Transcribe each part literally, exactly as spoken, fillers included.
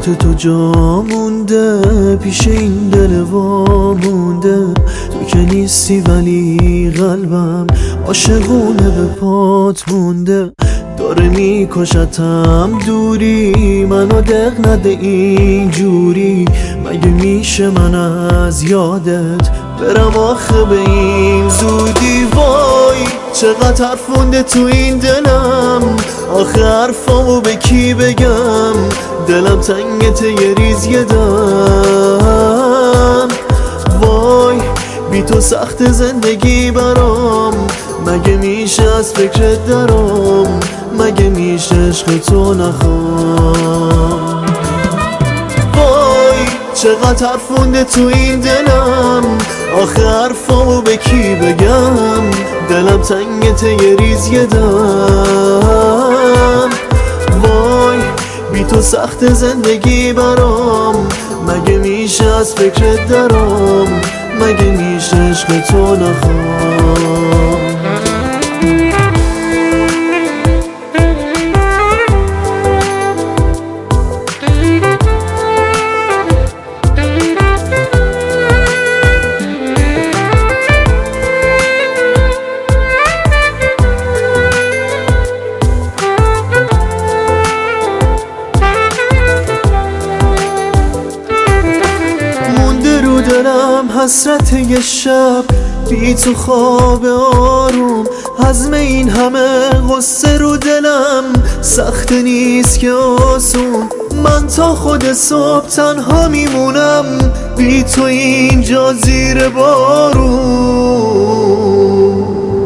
خاطر تو جا مونده، پیش این دل وا مونده. تو که نیستی ولی قلبم عاشقونه به پات مونده. داره میکشتم دوری، منو دق نده اینجوری. مگه میشه من از یادت برم آخه به این زودی؟ وای چقدر حرف مونده تو این دلم، آخه حرفامو به کی بگم؟ دلم تنگت یه ریز یه دم. وای بی تو سخت زندگی برام، مگه میشه از فکرت درام؟ مگه میشه عشق تو نخوام؟ وای چقدر حرف مونده تو این دلم، آخه حرفامو به کی بگم؟ دلم تنگت یه ریز یه دم. وای بی تو سخت زندگی برام، مگه میشه از فکرت درام؟ مگه میشه عشق تو نخوام؟ دلم حسرت یه شب بی تو خواب آروم، حزم این همه غصه رو دلم سخت نیست که آسون. من تا خود صبح تنها میمونم بی تو اینجا زیر بارون.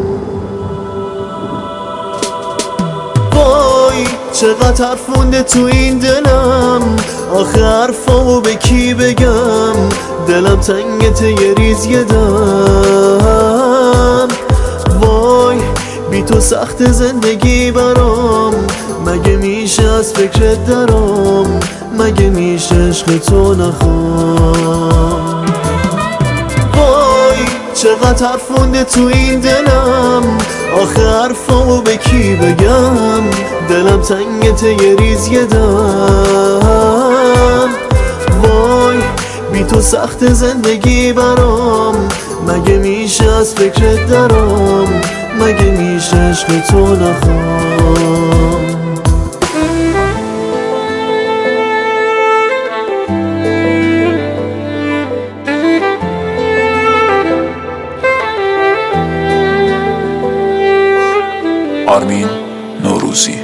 وای چقدر حرف مونده تو این دلم، آخه حرفامو به کی بگم؟ دلم تنگت یه ریز یه دم. وای بی تو سخت زندگی برام، مگه میشه از فکرت درام؟ مگه میشه عشق تو نخوام؟ وای چقدر حرف مونده تو این دلم، آخه حرفامو به کی بگم؟ دلم تنگت یه ریز یه دم. وای بی تو سخت زندگی برام، مگه میشه از فکرت درام؟ مگه میشه عشق تو نخوام؟ آرمین نوروزی.